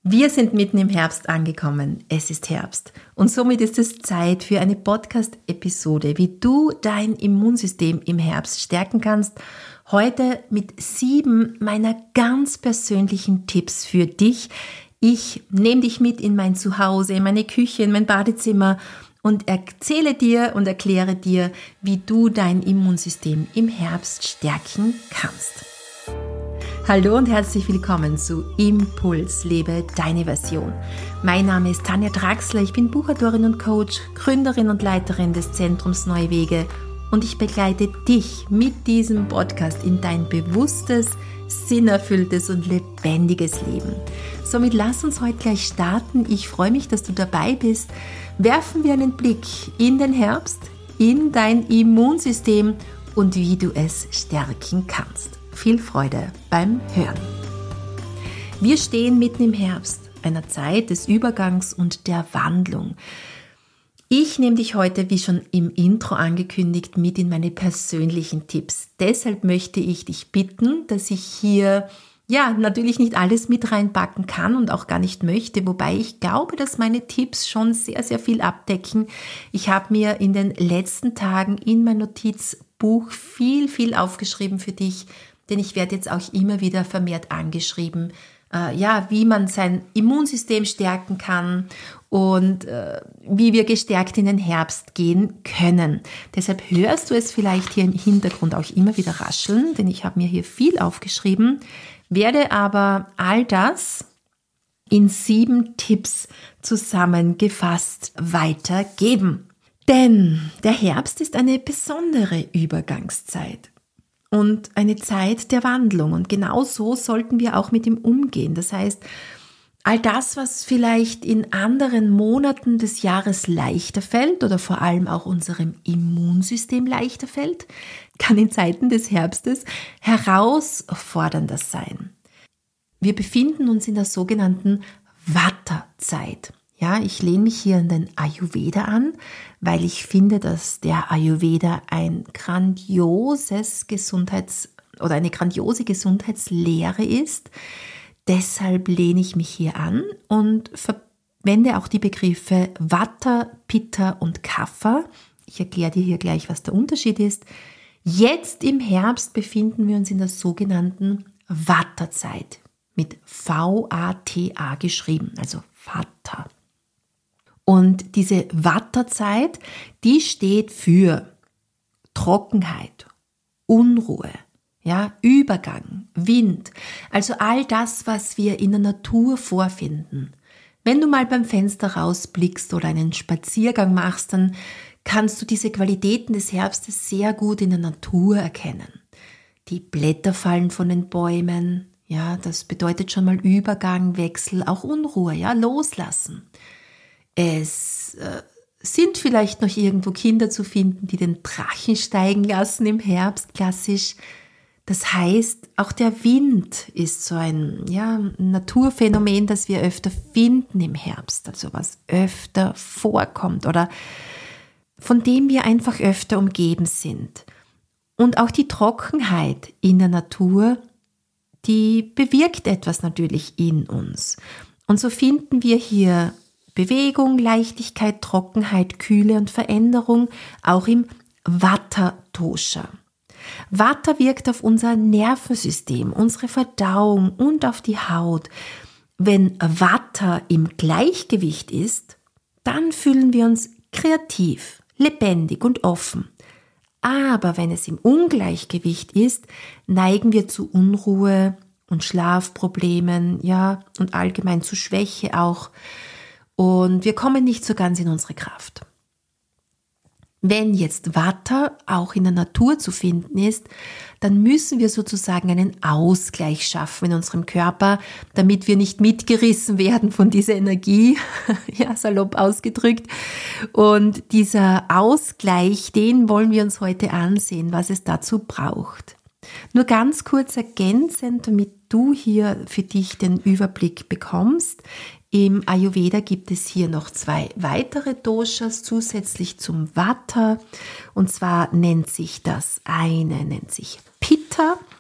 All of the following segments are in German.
Wir sind mitten im Herbst angekommen. Es ist Herbst. Und somit ist es Zeit für eine Podcast-Episode, wie du dein Immunsystem im Herbst stärken kannst. Heute mit 7 meiner ganz persönlichen Tipps für dich. Ich nehme dich mit in mein Zuhause, in meine Küche, in mein Badezimmer und erzähle dir und erkläre dir, wie du dein Immunsystem im Herbst stärken kannst. Hallo und herzlich willkommen zu Impuls, lebe deine Version. Mein Name ist Tanja Draxler, ich bin Buchautorin und Coach, Gründerin und Leiterin des Zentrums Neue Wege und ich begleite dich mit diesem Podcast in dein bewusstes, sinnerfülltes und lebendiges Leben. Somit lass uns heute gleich starten. Ich freue mich, dass du dabei bist. Werfen wir einen Blick in den Herbst, in dein Immunsystem und wie du es stärken kannst. Viel Freude beim Hören. Wir stehen mitten im Herbst, einer Zeit des Übergangs und der Wandlung. Ich nehme dich heute, wie schon im Intro angekündigt, mit in meine persönlichen Tipps. Deshalb möchte ich dich bitten, dass ich hier natürlich nicht alles mit reinpacken kann und auch gar nicht möchte, wobei ich glaube, dass meine Tipps schon sehr, sehr viel abdecken. Ich habe mir in den letzten Tagen in mein Notizbuch viel aufgeschrieben für dich, denn ich werde jetzt auch immer wieder vermehrt angeschrieben, wie man sein Immunsystem stärken kann und wie wir gestärkt in den Herbst gehen können. Deshalb hörst du es vielleicht hier im Hintergrund auch immer wieder rascheln, denn ich habe mir hier viel aufgeschrieben, werde aber all das in 7 Tipps zusammengefasst weitergeben. Denn der Herbst ist eine besondere Übergangszeit. Und eine Zeit der Wandlung. Und genau so sollten wir auch mit ihm umgehen. Das heißt, all das, was vielleicht in anderen Monaten des Jahres leichter fällt oder vor allem auch unserem Immunsystem leichter fällt, kann in Zeiten des Herbstes herausfordernder sein. Wir befinden uns in der sogenannten Vata-Zeit. Ja, ich lehne mich hier an den Ayurveda an, weil ich finde, dass der Ayurveda eine grandiose Gesundheitslehre ist. Deshalb lehne ich mich hier an und verwende auch die Begriffe Vata, Pitta und Kapha. Ich erkläre dir hier gleich, was der Unterschied ist. Jetzt im Herbst befinden wir uns in der sogenannten Vata-Zeit mit V-A-T-A geschrieben, also Vata. Und diese Vata-Zeit, die steht für Trockenheit, Unruhe, Übergang, Wind, also all das, was wir in der Natur vorfinden. Wenn du mal beim Fenster rausblickst oder einen Spaziergang machst, dann kannst du diese Qualitäten des Herbstes sehr gut in der Natur erkennen. Die Blätter fallen von den Bäumen, das bedeutet schon mal Übergang, Wechsel, auch Unruhe, loslassen. Es sind vielleicht noch irgendwo Kinder zu finden, die den Drachen steigen lassen im Herbst, klassisch. Das heißt, auch der Wind ist so ein Naturphänomen, das wir öfter finden im Herbst, also was öfter vorkommt oder von dem wir einfach öfter umgeben sind. Und auch die Trockenheit in der Natur, die bewirkt etwas natürlich in uns. Und so finden wir hier Bewegung, Leichtigkeit, Trockenheit, Kühle und Veränderung, auch im Vata-Dosha. Vata wirkt auf unser Nervensystem, unsere Verdauung und auf die Haut. Wenn Vata im Gleichgewicht ist, dann fühlen wir uns kreativ, lebendig und offen. Aber wenn es im Ungleichgewicht ist, neigen wir zu Unruhe und Schlafproblemen, und allgemein zu Schwäche auch. Und wir kommen nicht so ganz in unsere Kraft. Wenn jetzt Vata auch in der Natur zu finden ist, dann müssen wir sozusagen einen Ausgleich schaffen in unserem Körper, damit wir nicht mitgerissen werden von dieser Energie, salopp ausgedrückt. Und dieser Ausgleich, den wollen wir uns heute ansehen, was es dazu braucht. Nur ganz kurz ergänzend, damit du hier für dich den Überblick bekommst. Im Ayurveda gibt es hier noch 2 weitere Doshas zusätzlich zum Vata. Und zwar nennt sich das eine Pitta,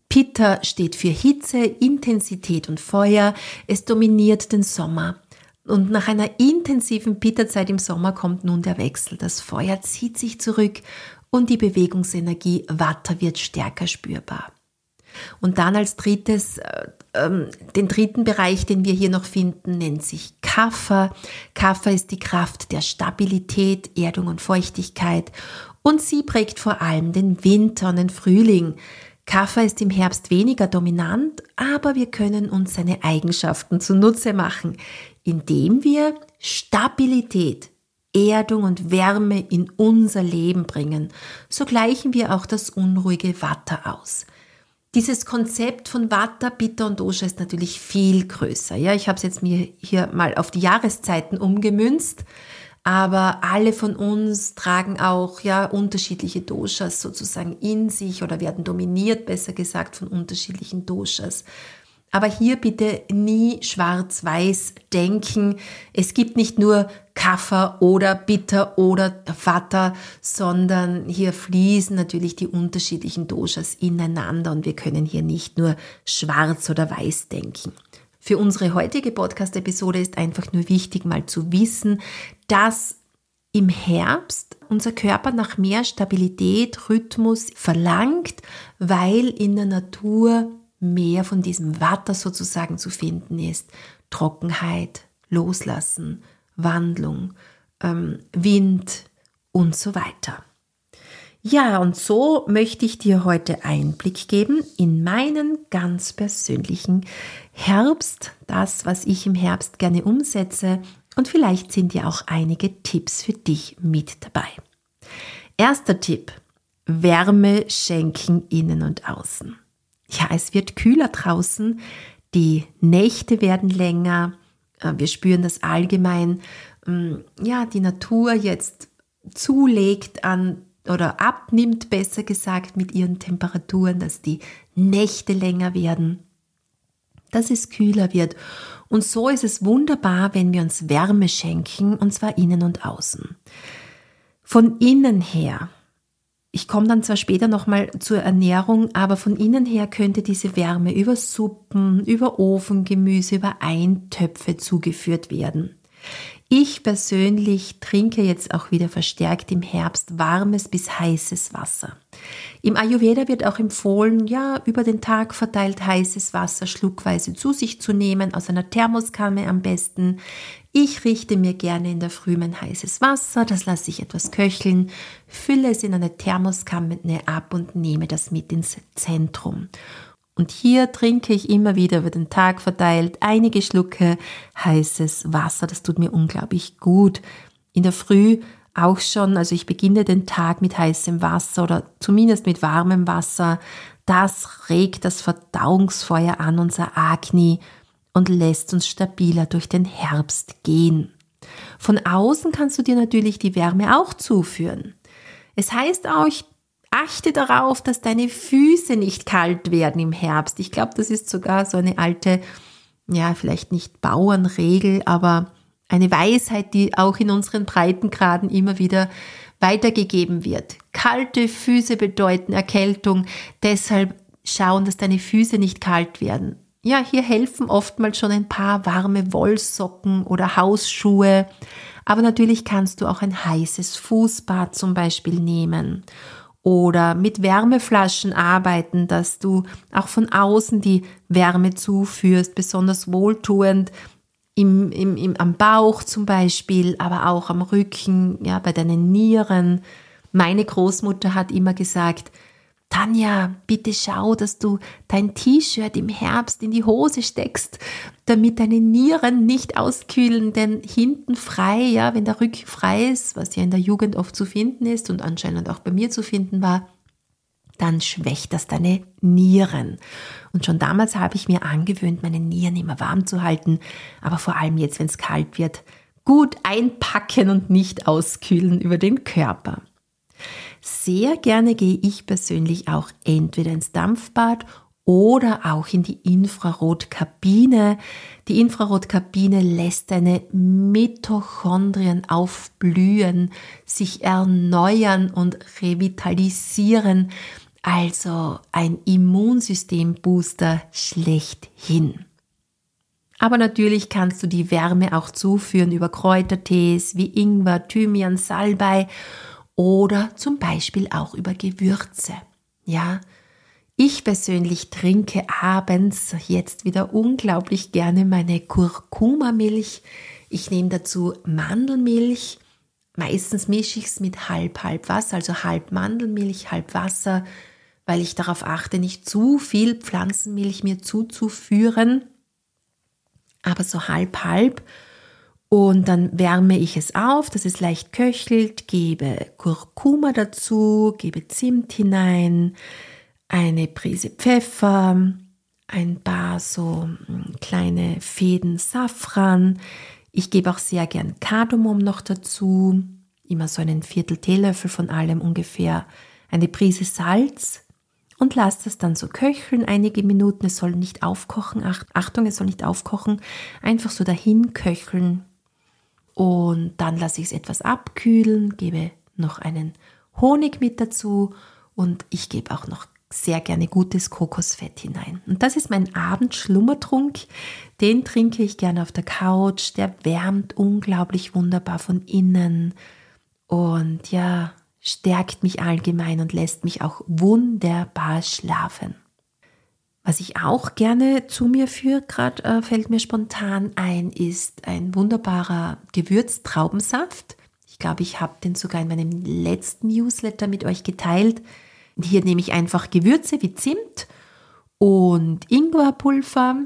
Pitta steht für Hitze, Intensität und Feuer. Es dominiert den Sommer. Und nach einer intensiven Pitta-Zeit im Sommer kommt nun der Wechsel. Das Feuer zieht sich zurück und die Bewegungsenergie Vata wird stärker spürbar. Und dann als drittes, den dritten Bereich, den wir hier noch finden, nennt sich Kapha. Kapha ist die Kraft der Stabilität, Erdung und Feuchtigkeit und sie prägt vor allem den Winter und den Frühling. Kapha ist im Herbst weniger dominant, aber wir können uns seine Eigenschaften zunutze machen, indem wir Stabilität, Erdung und Wärme in unser Leben bringen. So gleichen wir auch das unruhige Vata aus. Dieses Konzept von Vata, Pitta und Dosha ist natürlich viel größer. Ja, ich habe es jetzt mir hier mal auf die Jahreszeiten umgemünzt, aber alle von uns tragen auch unterschiedliche Doshas sozusagen in sich oder werden dominiert, besser gesagt, von unterschiedlichen Doshas. Aber hier bitte nie schwarz-weiß denken. Es gibt nicht nur Kapha oder Pitta oder Vata, sondern hier fließen natürlich die unterschiedlichen Doshas ineinander und wir können hier nicht nur schwarz oder weiß denken. Für unsere heutige Podcast-Episode ist einfach nur wichtig, mal zu wissen, dass im Herbst unser Körper nach mehr Stabilität, Rhythmus verlangt, weil in der Natur mehr von diesem Vata sozusagen zu finden ist. Trockenheit, Loslassen, Wandlung, Wind und so weiter. Ja, und so möchte ich dir heute Einblick geben in meinen ganz persönlichen Herbst, das, was ich im Herbst gerne umsetze und vielleicht sind ja auch einige Tipps für dich mit dabei. Erster Tipp, Wärme schenken innen und außen. Ja, es wird kühler draußen, die Nächte werden länger, wir spüren das allgemein, die Natur jetzt zulegt an oder abnimmt, besser gesagt, mit ihren Temperaturen, dass die Nächte länger werden, dass es kühler wird. Und so ist es wunderbar, wenn wir uns Wärme schenken, und zwar innen und außen. Von innen her, ich komme dann zwar später nochmal zur Ernährung, aber von innen her könnte diese Wärme über Suppen, über Ofengemüse, über Eintöpfe zugeführt werden. Ich persönlich trinke jetzt auch wieder verstärkt im Herbst warmes bis heißes Wasser. Im Ayurveda wird auch empfohlen, über den Tag verteilt heißes Wasser schluckweise zu sich zu nehmen, aus einer Thermoskanne am besten. Ich richte mir gerne in der Früh mein heißes Wasser, das lasse ich etwas köcheln, fülle es in eine Thermoskanne ab und nehme das mit ins Zentrum. Und hier trinke ich immer wieder über den Tag verteilt einige Schlucke heißes Wasser. Das tut mir unglaublich gut. In der Früh auch schon, also ich beginne den Tag mit heißem Wasser oder zumindest mit warmem Wasser. Das regt das Verdauungsfeuer an, unser Agni, und lässt uns stabiler durch den Herbst gehen. Von außen kannst du dir natürlich die Wärme auch zuführen. Es heißt auch, achte darauf, dass deine Füße nicht kalt werden im Herbst. Ich glaube, das ist sogar so eine alte, vielleicht nicht Bauernregel, aber eine Weisheit, die auch in unseren Breitengraden immer wieder weitergegeben wird. Kalte Füße bedeuten Erkältung, deshalb schauen, dass deine Füße nicht kalt werden. Ja, hier helfen oftmals schon ein paar warme Wollsocken oder Hausschuhe, aber natürlich kannst du auch ein heißes Fußbad zum Beispiel nehmen. Oder mit Wärmeflaschen arbeiten, dass du auch von außen die Wärme zuführst, besonders wohltuend am Bauch zum Beispiel, aber auch am Rücken, bei deinen Nieren. Meine Großmutter hat immer gesagt, Tanja, bitte schau, dass du dein T-Shirt im Herbst in die Hose steckst, damit deine Nieren nicht auskühlen, denn hinten frei, wenn der Rücken frei ist, was ja in der Jugend oft zu finden ist und anscheinend auch bei mir zu finden war, dann schwächt das deine Nieren. Und schon damals habe ich mir angewöhnt, meine Nieren immer warm zu halten, aber vor allem jetzt, wenn es kalt wird, gut einpacken und nicht auskühlen über den Körper. Sehr gerne gehe ich persönlich auch entweder ins Dampfbad oder auch in die Infrarotkabine. Die Infrarotkabine lässt deine Mitochondrien aufblühen, sich erneuern und revitalisieren. Also ein Immunsystembooster schlechthin. Aber natürlich kannst du die Wärme auch zuführen über Kräutertees wie Ingwer, Thymian, Salbei oder zum Beispiel auch über Gewürze. Ja, ich persönlich trinke abends jetzt wieder unglaublich gerne meine Kurkuma-Milch. Ich nehme dazu Mandelmilch. Meistens mische ich es mit halb Wasser, also halb Mandelmilch, halb Wasser, weil ich darauf achte, nicht zu viel Pflanzenmilch mir zuzuführen. Aber so halb. Und dann wärme ich es auf, dass es leicht köchelt, gebe Kurkuma dazu, gebe Zimt hinein, eine Prise Pfeffer, ein paar so kleine Fäden Safran. Ich gebe auch sehr gern Kardamom noch dazu, immer so einen Viertel Teelöffel von allem ungefähr, eine Prise Salz. Und lass das dann so köcheln, einige Minuten. Es soll nicht aufkochen. Achtung, es soll nicht aufkochen. Einfach so dahin köcheln. Und dann lasse ich es etwas abkühlen, gebe noch einen Honig mit dazu und ich gebe auch noch sehr gerne gutes Kokosfett hinein. Und das ist mein Abendschlummertrunk. Den trinke ich gerne auf der Couch. Der wärmt unglaublich wunderbar von innen. Und ja, stärkt mich allgemein und lässt mich auch wunderbar schlafen. Was ich auch gerne zu mir führe, gerade fällt mir spontan ein, ist ein wunderbarer Gewürztraubensaft. Ich glaube, ich habe den sogar in meinem letzten Newsletter mit euch geteilt. Hier nehme ich einfach Gewürze wie Zimt und Ingwerpulver.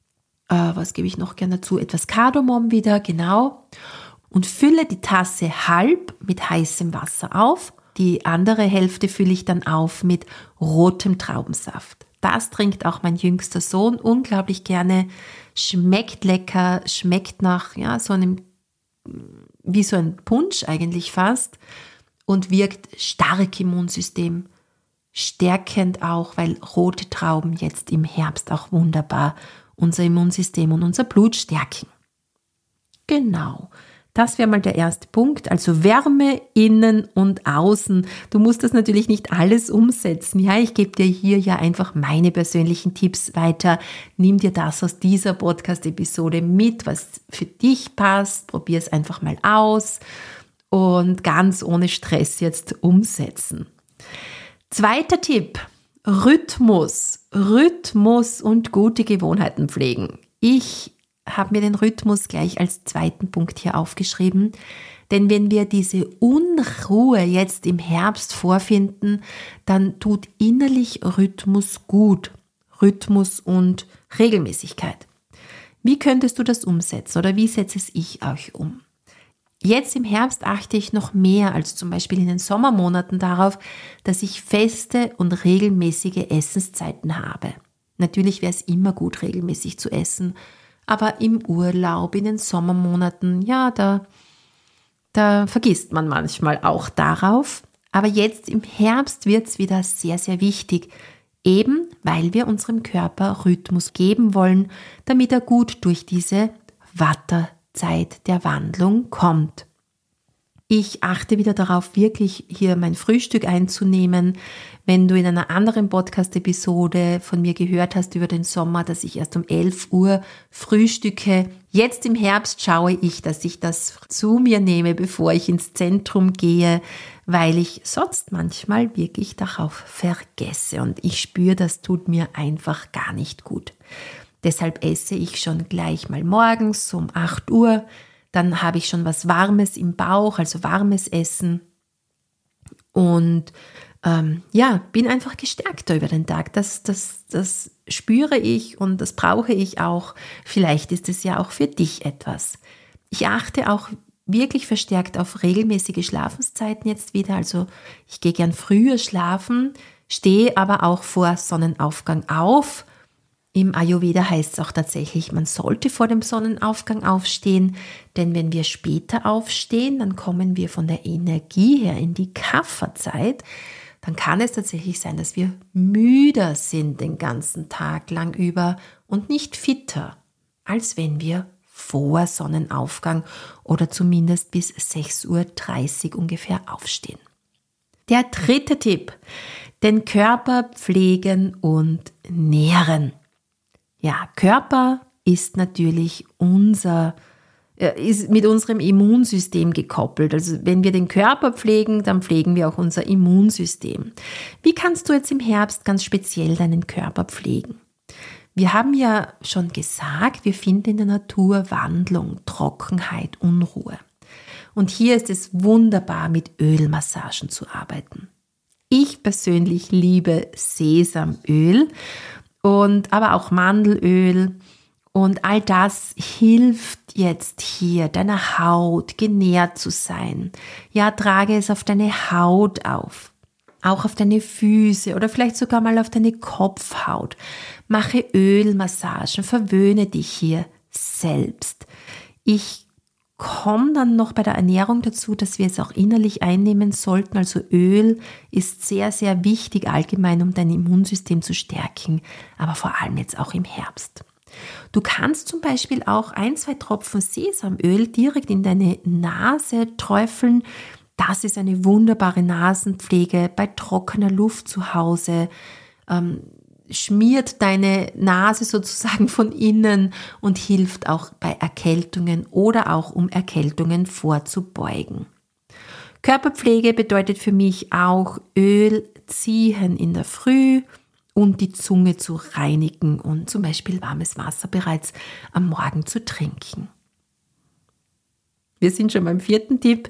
Was gebe ich noch gerne dazu? Etwas Kardamom wieder, genau. Und fülle die Tasse halb mit heißem Wasser auf. Die andere Hälfte fülle ich dann auf mit rotem Traubensaft. Das trinkt auch mein jüngster Sohn unglaublich gerne. Schmeckt lecker, schmeckt nach so einem, wie so ein Punsch eigentlich fast und wirkt stark im Immunsystem. Stärkend auch, weil rote Trauben jetzt im Herbst auch wunderbar unser Immunsystem und unser Blut stärken. Genau. Das wäre mal der erste Punkt, also Wärme innen und außen. Du musst das natürlich nicht alles umsetzen. Ja, ich gebe dir hier ja einfach meine persönlichen Tipps weiter. Nimm dir das aus dieser Podcast-Episode mit, was für dich passt. Probier es einfach mal aus und ganz ohne Stress jetzt umsetzen. Zweiter Tipp, Rhythmus. Rhythmus und gute Gewohnheiten pflegen. Ich habe mir den Rhythmus gleich als zweiten Punkt hier aufgeschrieben, denn wenn wir diese Unruhe jetzt im Herbst vorfinden, dann tut innerlich Rhythmus gut. Rhythmus und Regelmäßigkeit. Wie könntest du das umsetzen oder wie setze es ich euch um? Jetzt im Herbst achte ich noch mehr als zum Beispiel in den Sommermonaten darauf, dass ich feste und regelmäßige Essenszeiten habe. Natürlich wäre es immer gut, regelmäßig zu essen, aber im Urlaub, in den Sommermonaten, ja, da vergisst man manchmal auch darauf. Aber jetzt im Herbst wird es wieder sehr, sehr wichtig, eben weil wir unserem Körper Rhythmus geben wollen, damit er gut durch diese Watterzeit der Wandlung kommt. Ich achte wieder darauf, wirklich hier mein Frühstück einzunehmen. Wenn du in einer anderen Podcast-Episode von mir gehört hast über den Sommer, dass ich erst um 11 Uhr frühstücke, jetzt im Herbst schaue ich, dass ich das zu mir nehme, bevor ich ins Zentrum gehe, weil ich sonst manchmal wirklich darauf vergesse und ich spüre, das tut mir einfach gar nicht gut. Deshalb esse ich schon gleich mal morgens um 8 Uhr, dann habe ich schon was Warmes im Bauch, also warmes Essen und bin einfach gestärkter über den Tag. Das spüre ich und das brauche ich auch. Vielleicht ist es ja auch für dich etwas. Ich achte auch wirklich verstärkt auf regelmäßige Schlafenszeiten jetzt wieder. Also ich gehe gern früher schlafen, stehe aber auch vor Sonnenaufgang auf. Im Ayurveda heißt es auch tatsächlich, man sollte vor dem Sonnenaufgang aufstehen, denn wenn wir später aufstehen, dann kommen wir von der Energie her in die Kapha-Zeit. Dann kann es tatsächlich sein, dass wir müder sind den ganzen Tag lang über und nicht fitter, als wenn wir vor Sonnenaufgang oder zumindest bis 6:30 Uhr ungefähr aufstehen. Der dritte Tipp, Den Körper pflegen und nähren. Ja, Körper ist natürlich ist mit unserem Immunsystem gekoppelt. Also wenn wir den Körper pflegen, dann pflegen wir auch unser Immunsystem. Wie kannst du jetzt im Herbst ganz speziell deinen Körper pflegen? Wir haben ja schon gesagt, wir finden in der Natur Wandlung, Trockenheit, Unruhe. Und hier ist es wunderbar, mit Ölmassagen zu arbeiten. Ich persönlich liebe Sesamöl aber auch Mandelöl. Und all das hilft jetzt hier, deiner Haut genährt zu sein. Ja, trage es auf deine Haut auf, auch auf deine Füße oder vielleicht sogar mal auf deine Kopfhaut. Mache Ölmassagen, verwöhne dich hier selbst. Ich komme dann noch bei der Ernährung dazu, dass wir es auch innerlich einnehmen sollten. Also Öl ist sehr, sehr wichtig allgemein, um dein Immunsystem zu stärken, aber vor allem jetzt auch im Herbst. Du kannst zum Beispiel auch 1-2 Tropfen Sesamöl direkt in deine Nase träufeln. Das ist eine wunderbare Nasenpflege bei trockener Luft zu Hause. Schmiert deine Nase sozusagen von innen und hilft auch bei Erkältungen oder auch um Erkältungen vorzubeugen. Körperpflege bedeutet für mich auch Öl ziehen in der Früh und die Zunge zu reinigen und zum Beispiel warmes Wasser bereits am Morgen zu trinken. Wir sind schon beim 4. Tipp.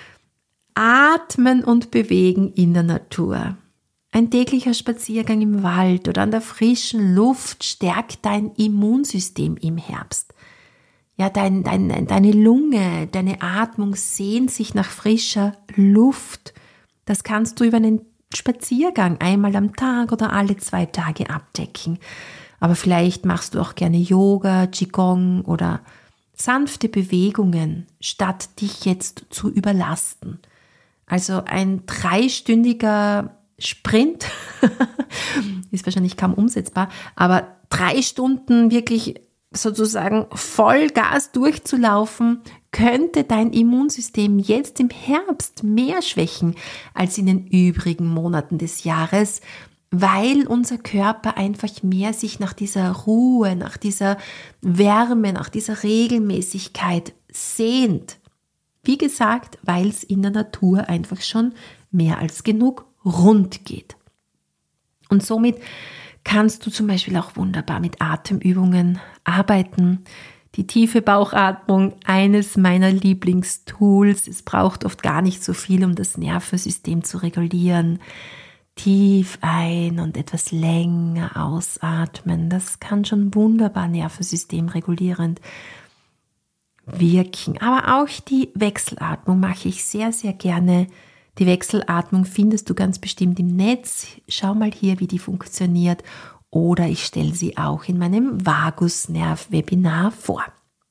Atmen und bewegen in der Natur. Ein täglicher Spaziergang im Wald oder an der frischen Luft stärkt dein Immunsystem im Herbst. Ja, deine Lunge, deine Atmung sehnt sich nach frischer Luft. Das kannst du über einen Spaziergang einmal am Tag oder alle 2 Tage abdecken. Aber vielleicht machst du auch gerne Yoga, Qigong oder sanfte Bewegungen, statt dich jetzt zu überlasten. Also ein 3-stündiger Sprint ist wahrscheinlich kaum umsetzbar, aber 3 Stunden wirklich sozusagen Vollgas durchzulaufen, könnte dein Immunsystem jetzt im Herbst mehr schwächen als in den übrigen Monaten des Jahres, weil unser Körper einfach mehr sich nach dieser Ruhe, nach dieser Wärme, nach dieser Regelmäßigkeit sehnt. Wie gesagt, weil es in der Natur einfach schon mehr als genug rund geht. Und somit kannst du zum Beispiel auch wunderbar mit Atemübungen arbeiten. Die tiefe Bauchatmung, eines meiner Lieblingstools. Es braucht oft gar nicht so viel, um das Nervensystem zu regulieren. Tief ein- und etwas länger ausatmen. Das kann schon wunderbar nervensystemregulierend wirken. Aber auch die Wechselatmung mache ich sehr, sehr gerne. Die Wechselatmung findest du ganz bestimmt im Netz. Schau mal hier, wie die funktioniert. Oder ich stelle sie auch in meinem Vagusnerv-Webinar vor.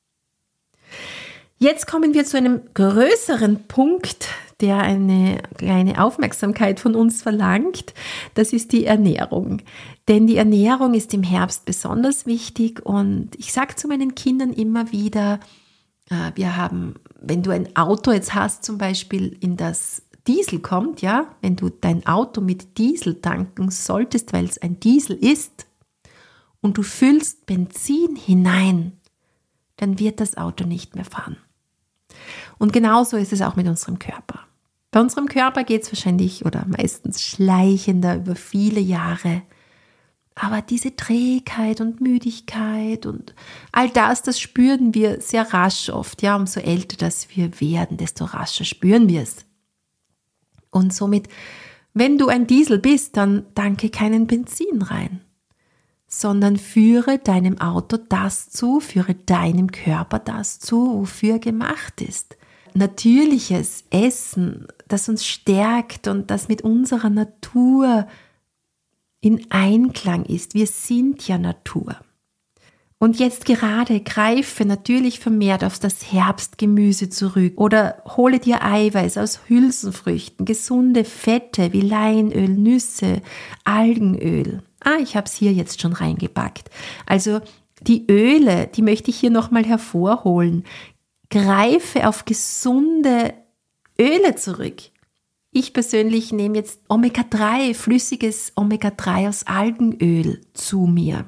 Jetzt kommen wir zu einem größeren Punkt, der eine kleine Aufmerksamkeit von uns verlangt. Das ist die Ernährung. Denn die Ernährung ist im Herbst besonders wichtig. Und ich sage zu meinen Kindern immer wieder, wenn du ein Auto jetzt hast, zum Beispiel in das Diesel kommt, ja, wenn du dein Auto mit Diesel tanken solltest, weil es ein Diesel ist und du füllst Benzin hinein, dann wird das Auto nicht mehr fahren. Und genauso ist es auch mit unserem Körper. Bei unserem Körper geht es wahrscheinlich oder meistens schleichender über viele Jahre. Aber diese Trägheit und Müdigkeit und all das spüren wir sehr rasch oft. Ja, umso älter das wir werden, desto rascher spüren wir es. Und somit, wenn du ein Diesel bist, dann tanke keinen Benzin rein, sondern führe deinem Auto das zu, führe deinem Körper das zu, wofür er gemacht ist. Natürliches Essen, das uns stärkt und das mit unserer Natur in Einklang ist. Wir sind ja Natur. Und jetzt gerade greife natürlich vermehrt auf das Herbstgemüse zurück oder hole dir Eiweiß aus Hülsenfrüchten, gesunde Fette wie Leinöl, Nüsse, Algenöl. Ich habe es hier jetzt schon reingepackt. Also die Öle, die möchte ich hier nochmal hervorholen. Greife auf gesunde Öle zurück. Ich persönlich nehme jetzt Omega-3, flüssiges Omega-3 aus Algenöl zu mir.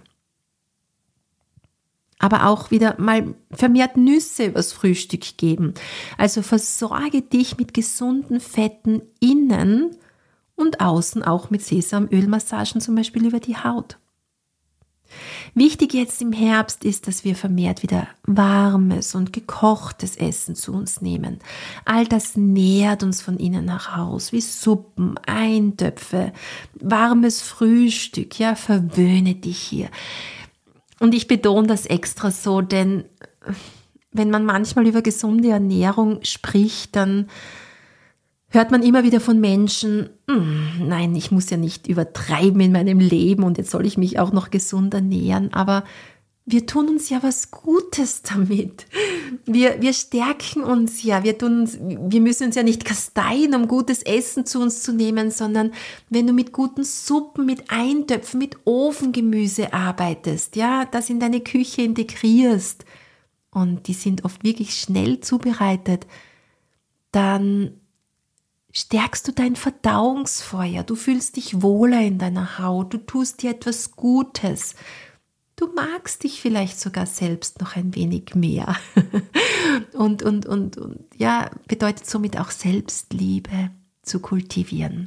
Aber auch wieder mal vermehrt Nüsse übers Frühstück geben. Also versorge dich mit gesunden Fetten innen und außen auch mit Sesamölmassagen zum Beispiel über die Haut. Wichtig jetzt im Herbst ist, dass wir vermehrt wieder warmes und gekochtes Essen zu uns nehmen. All das nährt uns von innen nach Haus, wie Suppen, Eintöpfe, warmes Frühstück, ja, verwöhne dich hier. Und ich betone das extra so, denn wenn man manchmal über gesunde Ernährung spricht, dann hört man immer wieder von Menschen, nein, ich muss ja nicht übertreiben in meinem Leben und jetzt soll ich mich auch noch gesund ernähren, aber wir tun uns ja was Gutes damit. Wir stärken uns ja, wir müssen uns ja nicht kasteien, um gutes Essen zu uns zu nehmen, sondern wenn du mit guten Suppen, mit Eintöpfen, mit Ofengemüse arbeitest, ja, das in deine Küche integrierst und die sind oft wirklich schnell zubereitet, dann stärkst du dein Verdauungsfeuer, du fühlst dich wohler in deiner Haut, du tust dir etwas Gutes. Du magst dich vielleicht sogar selbst noch ein wenig mehr. und ja, bedeutet somit auch Selbstliebe zu kultivieren.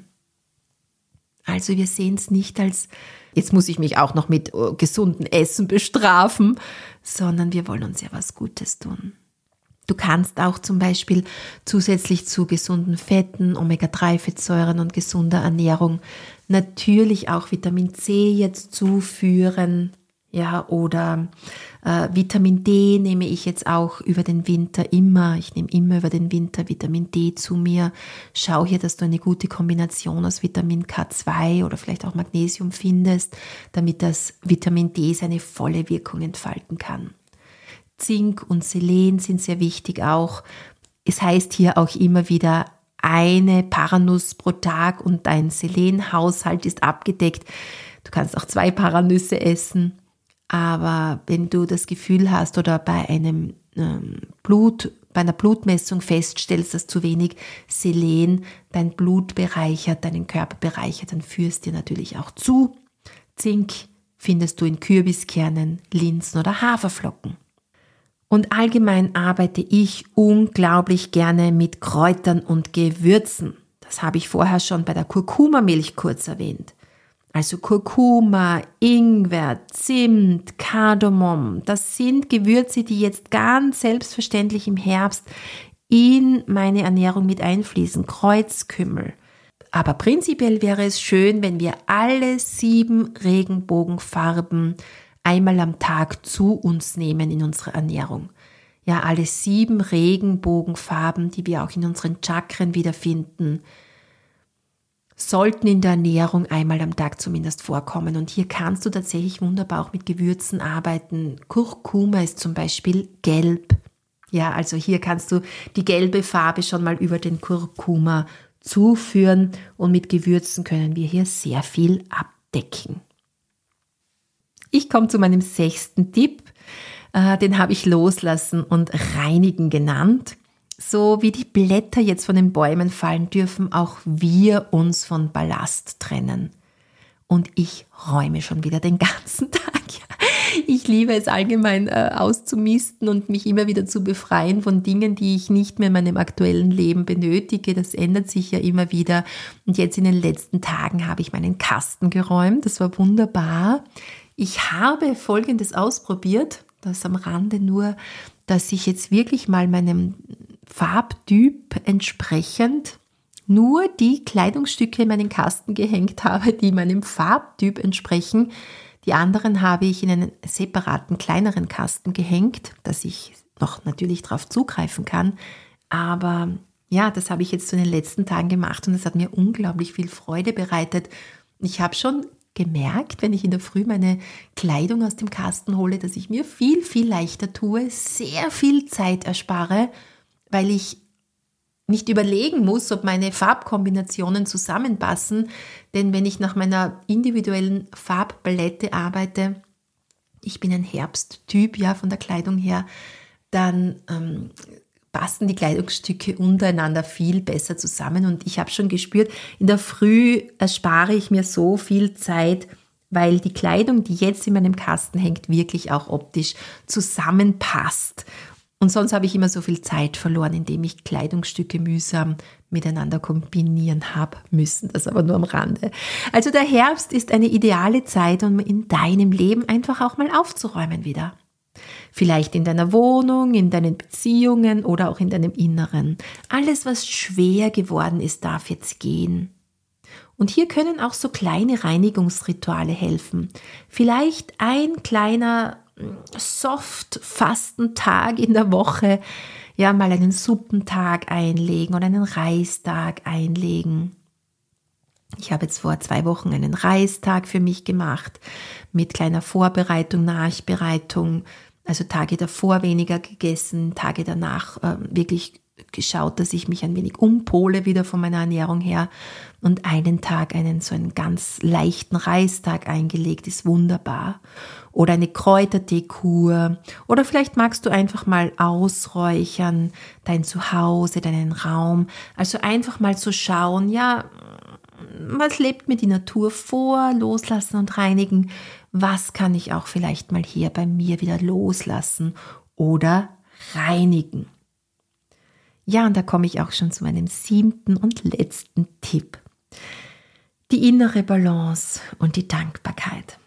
Also wir sehen es nicht als, jetzt muss ich mich auch noch mit gesundem Essen bestrafen, sondern wir wollen uns ja was Gutes tun. Du kannst auch zum Beispiel zusätzlich zu gesunden Fetten, Omega-3-Fettsäuren und gesunder Ernährung natürlich auch Vitamin C jetzt zuführen. Ja, oder Vitamin D nehme ich jetzt auch über den Winter immer. Ich nehme immer über den Winter Vitamin D zu mir. Schau hier, dass du eine gute Kombination aus Vitamin K2 oder vielleicht auch Magnesium findest, damit das Vitamin D seine volle Wirkung entfalten kann. Zink und Selen sind sehr wichtig auch. Es heißt hier auch immer wieder, eine Paranuss pro Tag und dein Selenhaushalt ist abgedeckt. Du kannst auch 2 Paranüsse essen. Aber wenn du das Gefühl hast oder bei einer Blutmessung feststellst, dass zu wenig Selen dein Blut bereichert, deinen Körper bereichert, dann führst dir natürlich auch zu. Zink findest du in Kürbiskernen, Linsen oder Haferflocken. Und allgemein arbeite ich unglaublich gerne mit Kräutern und Gewürzen. Das habe ich vorher schon bei der Kurkuma-Milch kurz erwähnt. Also Kurkuma, Ingwer, Zimt, Kardamom, das sind Gewürze, die jetzt ganz selbstverständlich im Herbst in meine Ernährung mit einfließen. Kreuzkümmel. Aber prinzipiell wäre es schön, wenn wir alle 7 Regenbogenfarben einmal am Tag zu uns nehmen in unserer Ernährung. Ja, alle 7 Regenbogenfarben, die wir auch in unseren Chakren wiederfinden, sollten in der Ernährung einmal am Tag zumindest vorkommen. Und hier kannst du tatsächlich wunderbar auch mit Gewürzen arbeiten. Kurkuma ist zum Beispiel gelb. Ja, also hier kannst du die gelbe Farbe schon mal über den Kurkuma zuführen und mit Gewürzen können wir hier sehr viel abdecken. Ich komme zu meinem 6. Tipp, den habe ich Loslassen und Reinigen genannt. So wie die Blätter jetzt von den Bäumen fallen, dürfen auch wir uns von Ballast trennen. Und ich räume schon wieder den ganzen Tag. Ich liebe es allgemein auszumisten und mich immer wieder zu befreien von Dingen, die ich nicht mehr in meinem aktuellen Leben benötige. Das ändert sich ja immer wieder. Und jetzt in den letzten Tagen habe ich meinen Kasten geräumt. Das war wunderbar. Ich habe Folgendes ausprobiert, das am Rande nur, dass ich jetzt wirklich mal meinem Farbtyp entsprechend nur die Kleidungsstücke in meinen Kasten gehängt habe, die meinem Farbtyp entsprechen. Die anderen habe ich in einen separaten, kleineren Kasten gehängt, dass ich noch natürlich darauf zugreifen kann. Aber ja, das habe ich jetzt in den letzten Tagen gemacht und es hat mir unglaublich viel Freude bereitet. Ich habe schon gemerkt, wenn ich in der Früh meine Kleidung aus dem Kasten hole, dass ich mir viel, viel leichter tue, sehr viel Zeit erspare, weil ich nicht überlegen muss, ob meine Farbkombinationen zusammenpassen, denn wenn ich nach meiner individuellen Farbpalette arbeite, ich bin ein Herbsttyp, ja, von der Kleidung her, dann passen die Kleidungsstücke untereinander viel besser zusammen. Und ich habe schon gespürt, in der Früh erspare ich mir so viel Zeit, weil die Kleidung, die jetzt in meinem Kasten hängt, wirklich auch optisch zusammenpasst. Und sonst habe ich immer so viel Zeit verloren, indem ich Kleidungsstücke mühsam miteinander kombinieren habe müssen. Das aber nur am Rande. Also der Herbst ist eine ideale Zeit, um in deinem Leben einfach auch mal aufzuräumen wieder. Vielleicht in deiner Wohnung, in deinen Beziehungen oder auch in deinem Inneren. Alles, was schwer geworden ist, darf jetzt gehen. Und hier können auch so kleine Reinigungsrituale helfen. Vielleicht ein kleiner Soft-Fastentag in der Woche, ja, mal einen Suppentag einlegen oder einen Reistag einlegen. Ich habe jetzt vor 2 Wochen einen Reistag für mich gemacht, mit kleiner Vorbereitung, Nachbereitung, also Tage davor weniger gegessen, Tage danach wirklich geschaut, dass ich mich ein wenig umpole wieder von meiner Ernährung her und einen Tag so einen ganz leichten Reistag eingelegt, ist wunderbar. Oder eine Kräuterteekur oder vielleicht magst du einfach mal ausräuchern, dein Zuhause, deinen Raum, also einfach mal zu schauen, ja, was lebt mir die Natur vor, loslassen und reinigen, was kann ich auch vielleicht mal hier bei mir wieder loslassen oder reinigen. Ja, und da komme ich auch schon zu meinem 7. und letzten Tipp. Die innere Balance und die Dankbarkeit.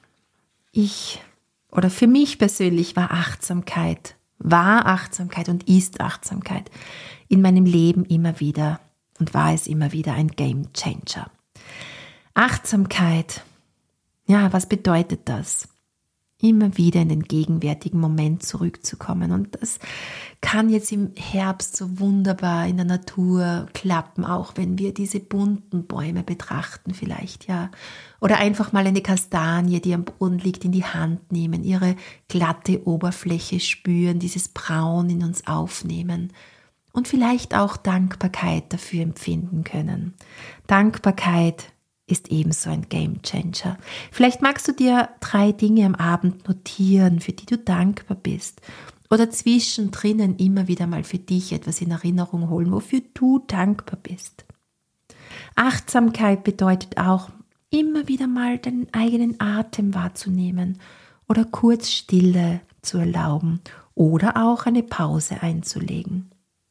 Für mich persönlich war Achtsamkeit und ist Achtsamkeit in meinem Leben immer wieder und war es immer wieder ein Game Changer. Achtsamkeit, ja, was bedeutet das? Immer wieder in den gegenwärtigen Moment zurückzukommen. Und das kann jetzt im Herbst so wunderbar in der Natur klappen, auch wenn wir diese bunten Bäume betrachten vielleicht, ja. Oder einfach mal eine Kastanie, die am Boden liegt, in die Hand nehmen, ihre glatte Oberfläche spüren, dieses Braun in uns aufnehmen. Und vielleicht auch Dankbarkeit dafür empfinden können. Dankbarkeit ist ebenso ein Gamechanger. Vielleicht magst du dir 3 Dinge am Abend notieren, für die du dankbar bist. Oder zwischendrin immer wieder mal für dich etwas in Erinnerung holen, wofür du dankbar bist. Achtsamkeit bedeutet auch, immer wieder mal deinen eigenen Atem wahrzunehmen oder kurz Stille zu erlauben oder auch eine Pause einzulegen.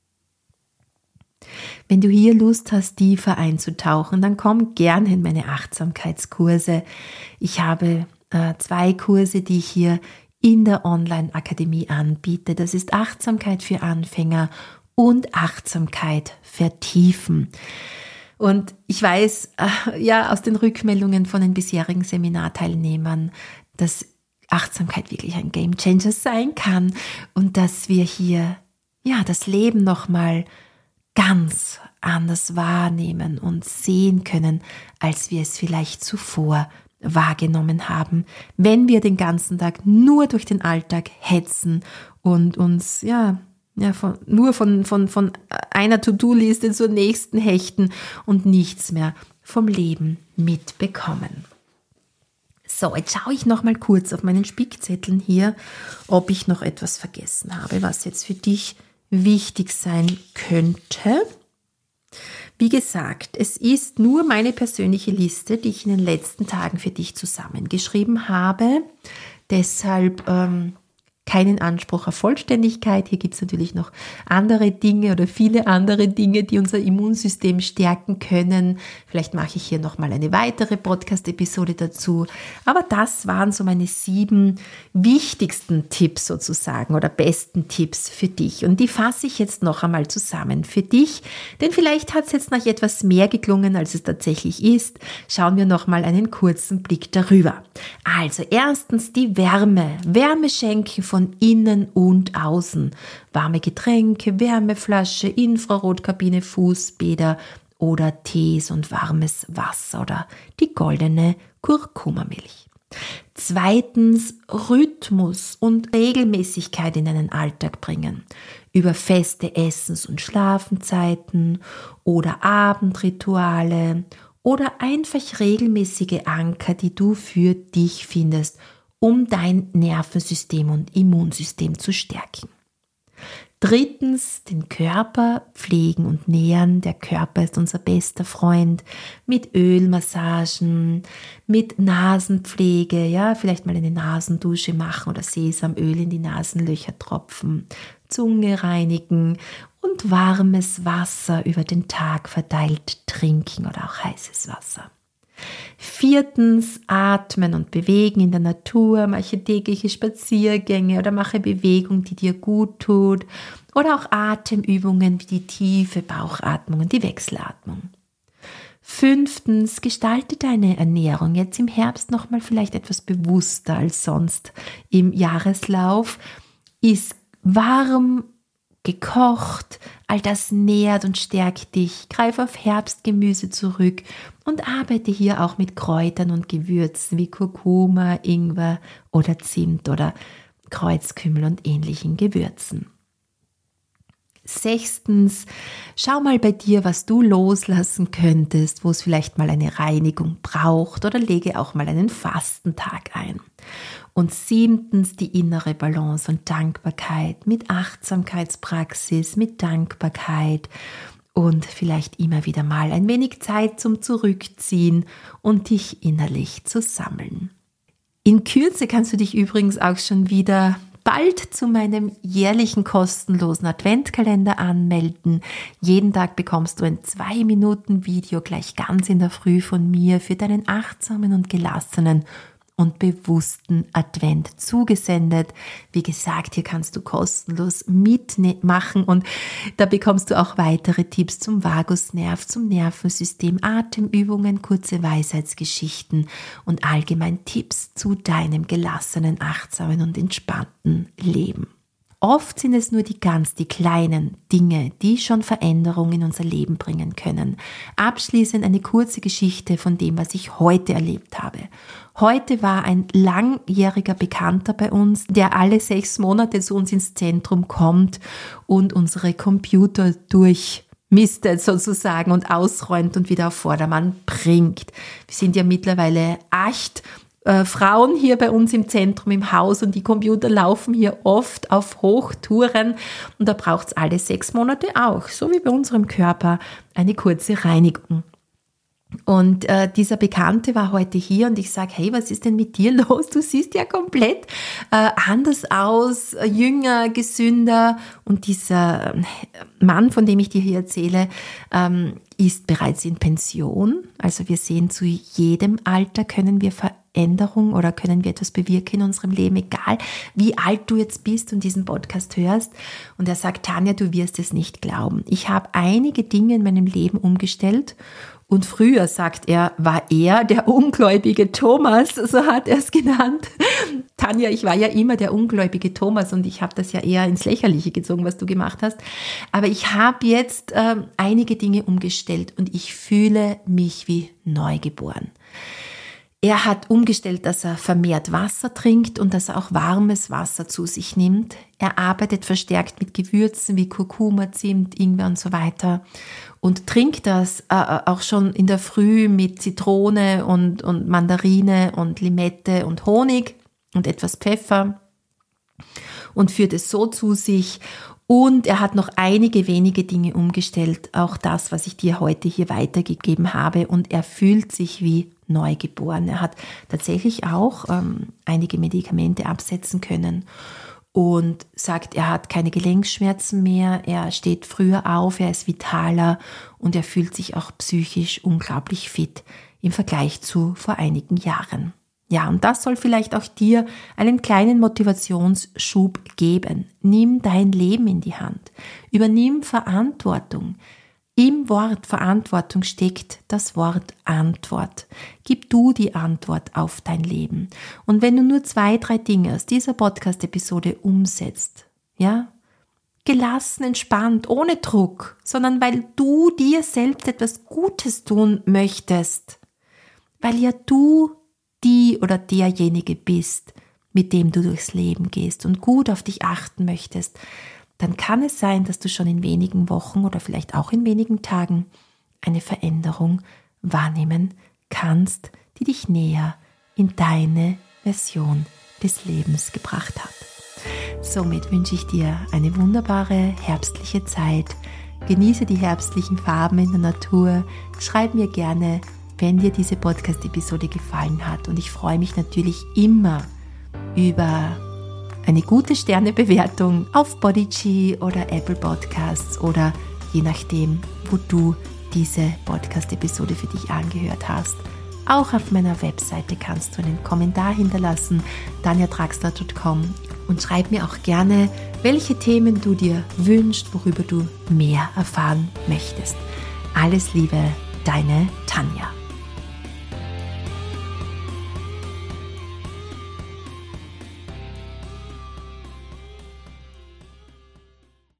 Wenn du hier Lust hast, tiefer einzutauchen, dann komm gerne in meine Achtsamkeitskurse. Ich habe 2 Kurse, die ich hier in der Online-Akademie anbiete. Das ist Achtsamkeit für Anfänger und Achtsamkeit vertiefen. Und ich weiß aus den Rückmeldungen von den bisherigen Seminarteilnehmern, dass Achtsamkeit wirklich ein Gamechanger sein kann und dass wir hier das Leben nochmal ganz anders wahrnehmen und sehen können, als wir es vielleicht zuvor wahrgenommen haben, wenn wir den ganzen Tag nur durch den Alltag hetzen und uns von einer To-Do-Liste zur nächsten hechten und nichts mehr vom Leben mitbekommen. So, jetzt schaue ich noch mal kurz auf meinen Spickzetteln hier, ob ich noch etwas vergessen habe, was jetzt für dich wichtig sein könnte. Wie gesagt, es ist nur meine persönliche Liste, die ich in den letzten Tagen für dich zusammengeschrieben habe. Deshalb keinen Anspruch auf Vollständigkeit. Hier gibt es natürlich noch andere Dinge oder viele andere Dinge, die unser Immunsystem stärken können. Vielleicht mache ich hier nochmal eine weitere Podcast-Episode dazu. Aber das waren so meine 7 wichtigsten Tipps sozusagen oder besten Tipps für dich. Und die fasse ich jetzt noch einmal zusammen für dich, denn vielleicht hat es jetzt noch etwas mehr geklungen, als es tatsächlich ist. Schauen wir nochmal einen kurzen Blick darüber. Also erstens die Wärme. Wärme schenken von innen und außen. Warme Getränke, Wärmeflasche, Infrarotkabine, Fußbäder oder Tees und warmes Wasser oder die goldene Kurkumamilch. Zweitens Rhythmus und Regelmäßigkeit in deinen Alltag bringen. Über feste Essens- und Schlafenzeiten oder Abendrituale oder einfach regelmäßige Anker, die du für dich findest, um dein Nervensystem und Immunsystem zu stärken. Drittens, den Körper pflegen und nähren. Der Körper ist unser bester Freund mit Ölmassagen, mit Nasenpflege, ja, vielleicht mal eine Nasendusche machen oder Sesamöl in die Nasenlöcher tropfen, Zunge reinigen und warmes Wasser über den Tag verteilt trinken oder auch heißes Wasser. Viertens, atmen und bewegen in der Natur, mache tägliche Spaziergänge oder mache Bewegung, die dir gut tut oder auch Atemübungen wie die tiefe Bauchatmung und die Wechselatmung. Fünftens, gestalte deine Ernährung jetzt im Herbst nochmal vielleicht etwas bewusster als sonst im Jahreslauf. Iss warm, gekocht, all das nährt und stärkt dich. Greif auf Herbstgemüse zurück und arbeite hier auch mit Kräutern und Gewürzen wie Kurkuma, Ingwer oder Zimt oder Kreuzkümmel und ähnlichen Gewürzen. Sechstens, schau mal bei dir, was du loslassen könntest, wo es vielleicht mal eine Reinigung braucht oder lege auch mal einen Fastentag ein. Und siebtens, die innere Balance und Dankbarkeit mit Achtsamkeitspraxis, mit Dankbarkeit und vielleicht immer wieder mal ein wenig Zeit zum Zurückziehen und dich innerlich zu sammeln. In Kürze kannst du dich übrigens auch schon wieder bald zu meinem jährlichen kostenlosen Adventkalender anmelden. Jeden Tag bekommst du ein 2-Minuten-Video gleich ganz in der Früh von mir für deinen achtsamen und gelassenen und bewussten Advent zugesendet. Wie gesagt, hier kannst du kostenlos mitmachen und da bekommst du auch weitere Tipps zum Vagusnerv, zum Nervensystem, Atemübungen, kurze Weisheitsgeschichten und allgemein Tipps zu deinem gelassenen, achtsamen und entspannten Leben. Oft sind es nur die kleinen Dinge, die schon Veränderungen in unser Leben bringen können. Abschließend eine kurze Geschichte von dem, was ich heute erlebt habe. Heute war ein langjähriger Bekannter bei uns, der alle 6 Monate zu uns ins Zentrum kommt und unsere Computer durchmistet sozusagen und ausräumt und wieder auf Vordermann bringt. Wir sind ja mittlerweile 8 Frauen hier bei uns im Zentrum im Haus und die Computer laufen hier oft auf Hochtouren und da braucht es alle 6 Monate auch, so wie bei unserem Körper, eine kurze Reinigung. Und dieser Bekannte war heute hier und ich sage, hey, was ist denn mit dir los? Du siehst ja komplett anders aus, jünger, gesünder. Und dieser Mann, von dem ich dir hier erzähle, ist bereits in Pension. Also wir sehen, zu jedem Alter können wir Veränderung oder können wir etwas bewirken in unserem Leben, egal wie alt du jetzt bist und diesen Podcast hörst. Und er sagt, Tanja, du wirst es nicht glauben. Ich habe einige Dinge in meinem Leben umgestellt. Und früher, sagt er, war er der ungläubige Thomas, so hat er es genannt. Tanja, ich war ja immer der ungläubige Thomas und ich habe das ja eher ins Lächerliche gezogen, was du gemacht hast. Aber ich habe jetzt einige Dinge umgestellt und ich fühle mich wie neugeboren. Er hat umgestellt, dass er vermehrt Wasser trinkt und dass er auch warmes Wasser zu sich nimmt. Er arbeitet verstärkt mit Gewürzen wie Kurkuma, Zimt, Ingwer und so weiter und trinkt das auch schon in der Früh mit Zitrone und Mandarine und Limette und Honig und etwas Pfeffer und führt es so zu sich. Und er hat noch einige wenige Dinge umgestellt, auch das, was ich dir heute hier weitergegeben habe. Und er fühlt sich wie neugeboren. Er hat tatsächlich auch einige Medikamente absetzen können und sagt, er hat keine Gelenkschmerzen mehr, er steht früher auf, er ist vitaler und er fühlt sich auch psychisch unglaublich fit im Vergleich zu vor einigen Jahren. Ja, und das soll vielleicht auch dir einen kleinen Motivationsschub geben. Nimm dein Leben in die Hand. Übernimm Verantwortung. Im Wort Verantwortung steckt das Wort Antwort. Gib du die Antwort auf dein Leben. Und wenn du nur 2, 3 Dinge aus dieser Podcast-Episode umsetzt, ja, gelassen, entspannt, ohne Druck, sondern weil du dir selbst etwas Gutes tun möchtest, weil ja du die oder derjenige bist, mit dem du durchs Leben gehst und gut auf dich achten möchtest, dann kann es sein, dass du schon in wenigen Wochen oder vielleicht auch in wenigen Tagen eine Veränderung wahrnehmen kannst, die dich näher in deine Version des Lebens gebracht hat. Somit wünsche ich dir eine wunderbare herbstliche Zeit. Genieße die herbstlichen Farben in der Natur. Schreib mir gerne, wenn dir diese Podcast-Episode gefallen hat. Und ich freue mich natürlich immer über eine gute Sternebewertung auf Podigy oder Apple Podcasts oder je nachdem, wo du diese Podcast-Episode für dich angehört hast. Auch auf meiner Webseite kannst du einen Kommentar hinterlassen, tanjadraxler.com, und schreib mir auch gerne, welche Themen du dir wünschst, worüber du mehr erfahren möchtest. Alles Liebe, deine Tanja.